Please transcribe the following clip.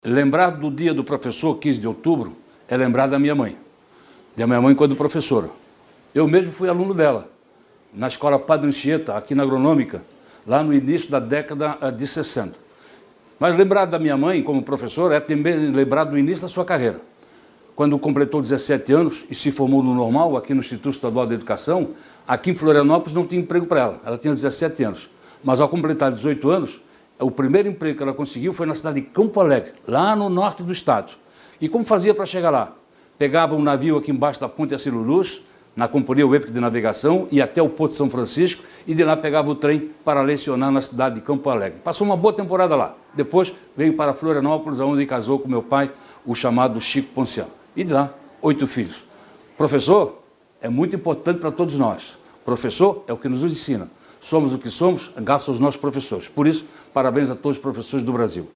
Lembrar do dia do professor, 15 de outubro, é lembrar da minha mãe quando professora. Eu mesmo fui aluno dela, na escola Padre Anchieta, aqui na Agronômica, lá no início da década de 60. Mas lembrar da minha mãe como professora é também lembrar do início da sua carreira. Quando completou 17 anos e se formou no normal, aqui no Instituto Estadual de Educação, aqui em Florianópolis não tinha emprego para ela. Ela tinha 17 anos. Mas ao completar 18 anos, o primeiro emprego que ela conseguiu foi na cidade de Campo Alegre, lá no norte do estado. E como fazia para chegar lá? Pegava um navio aqui embaixo da Ponte Hercílio Luz, na Companhia Web de Navegação, ia até o Porto de São Francisco e de lá pegava o trem para lecionar na cidade de Campo Alegre. Passou uma boa temporada lá. Depois veio para Florianópolis, onde casou com meu pai, o chamado Chico Ponciano. E de lá, 8 filhos. Professor é muito importante para todos nós. Professor é o que nos ensina. Somos o que somos, graças aos nossos professores. Por isso, parabéns a todos os professores do Brasil.